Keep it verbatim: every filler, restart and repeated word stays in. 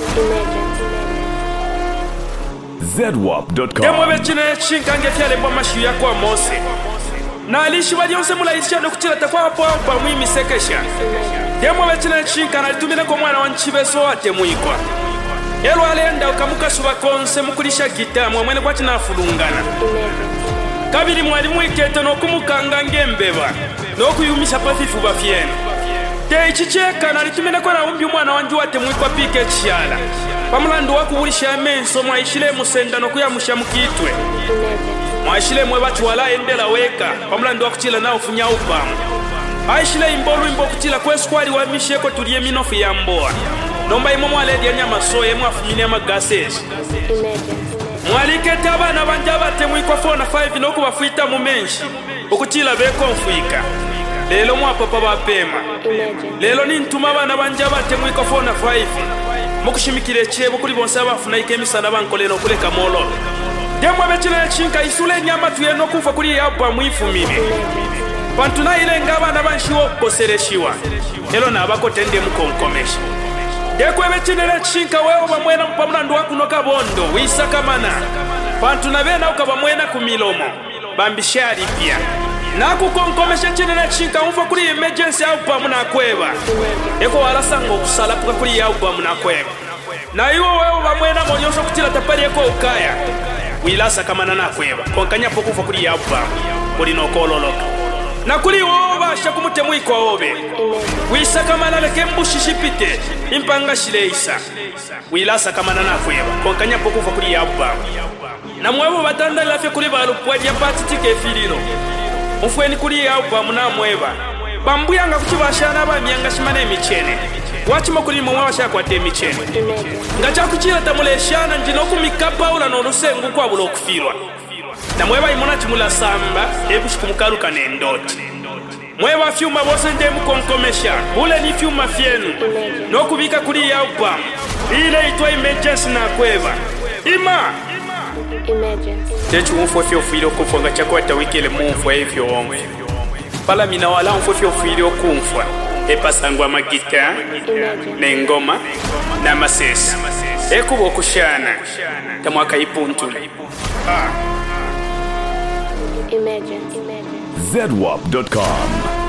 Z W A P dot com. Demo bechine chinkange fyale mwa mashu ya kwa Mose. Na alishi wali yonse mula isisha nukutila takwa hapo hapa mwimi sekesha. Demo bechine chinkana litumile kwa mwana wanchibeso wate muikwa. Elu alenda ukamuka suwa konse mukulisha gita mwamwene kwa tina afulungana. Kabili mwalimu iketo no kumukanga ngembeba. No kuyumisha pafifu bafienu. Te ichicheka na litumile kwa na umbi mwana wanju wate muikwa pike chiala. Pamulandu waku ulisha menso mwaishile musenda no kuyamusha mukitwe. Mwaishile mwe batu wala endela weka. Pamulandu waku chila na ufunya upamu. Aishile imbolu imbo kuchila kwe skwari wa misheko tulie minofu ya mboa. Nomba imo mwaledi ya nyama soye mwafumini ya magaseji. Mwalike taba na banjaba temui kwa four na five noku wafuita mumenshi. Ukuchila beko mfuika. Lelo mwapapa bapema. Lelo ni ntuma bana banjaba temui kwa four na five. Mukushimikire chebo kuri bonse abafuna ikemisa nabankole no kuleka molo. Demwa bechile chinka isule nyama tuyeno kufa kuri yabwa mwifumini. Pantuna ile ngaba nabanshiwo kosereshiwa. Elo nabako tende mukonkomesha. Dekwe bechile chinka wewe bamwena mpamulandu wakuno kabondo wisaka mana. Pantuna bena ukabamwena kumilomo. Bambishari pia. Naku konkomesha chinele chinka umfa kuri emergency au pamuna kweba. Eko wala sango kusala puka kuri ya pamuna kweba. Na iwo wewe bamwena monyosho kutila tapari eko ukaya. Wilasa kama nana kweba. Konkanya pokufa kuri ya pamu. Kuri no kololoka. Na kuri wowe basha kumutemu ikwa obe. Wisa kama naleke mbushishipite. Impanga shileisa. Wilasa kama nana kweba. Konkanya pokufa kuri ya pamu. Na mwewe batanda lafya kuri balupwaji ya pati tike fililo. Mufweni kuri ya upa muna mweba. Bambuyanga kuchibashana ba myanga shimane michene. Wachimo kuri mwa washa kwa te michene. Ngacha kuchira tamuleshana njino kumikapa ula no rusengu kwa bulo kufirwa. Na mweba imona chimula samba ebushikumukaruka nendoti. Mweba fyuma bose ndemu konkomesha. Ule ni fyuma fyenu. No kubika kuri ya upa. Ile itwa emergency na kweba. Ima Emergency. Techu mfo fyo filo kufonga chakwa ta wikele mfo evyo omwe. Pala mina wala mfo fyo filo kumfwa. Epasangwa magita, nengoma, na masesi. Ekubo kushana. Tamwaka ipuntu. Emergency. Z W A P dot com.